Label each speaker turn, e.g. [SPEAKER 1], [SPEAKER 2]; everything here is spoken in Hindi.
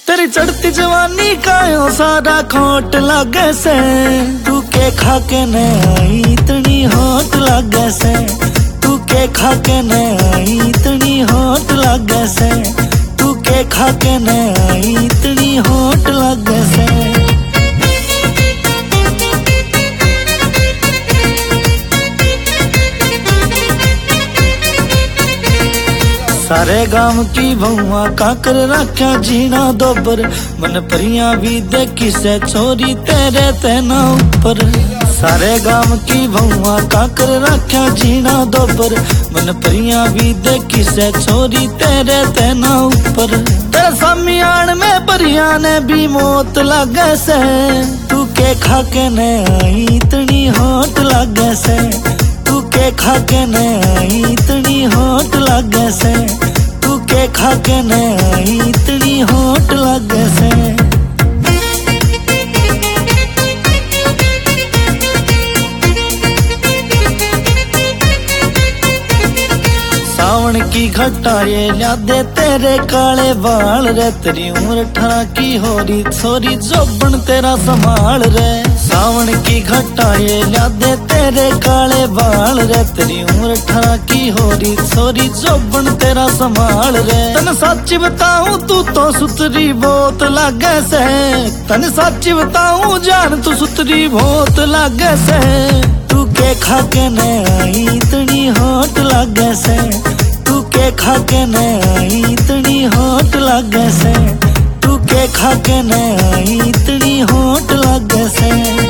[SPEAKER 1] तेरी चढ़ती जवानी कायो सारा खोट लागे से, तू के खा के न आई इतनी होट लागे से, तू के खा के न आई इतनी होट लागे से, तू के खा के न आई इतनी होट लागे से। सारे गांव की बहुआ का कर रखा जीना दोबर, मन परियां भी देखी से छोरी तेरे तेना ऊपर। सारे गांव की बहुआ का कर रखा जीना दोबर, मन परियां भी देखी से छोरी तेरे तेना ऊपर। तेरे सामियान में परियां ने भी मौत लागे से, तू के खा के न आई इतनी होट लागे से, तू के खा के न आई इतनी होट लागे से, तू के खा के न आई इतनी होट लागे से। सावन की घटा ये ला दे तेरे काले बाल रे, तेरी उम्र 18 की हो रही छोरी जोबन तेरा संभाल रे। सावन की घटा ये ला दे तेरे काले बाल रे, तेरी उम्र 18 की हो रही छोरी जोबन तेरा संभाल रे। तन सच बताऊं तू तो सुतरी बहुत लागे से, तन सच बताऊं जान तू सुतरी बहुत लागे से, तू के खा के न आई इतनी होट लागे से, तू के खा के न आई इतनी होट लागे से, तू के खा के न आई इतनी होट लागे से।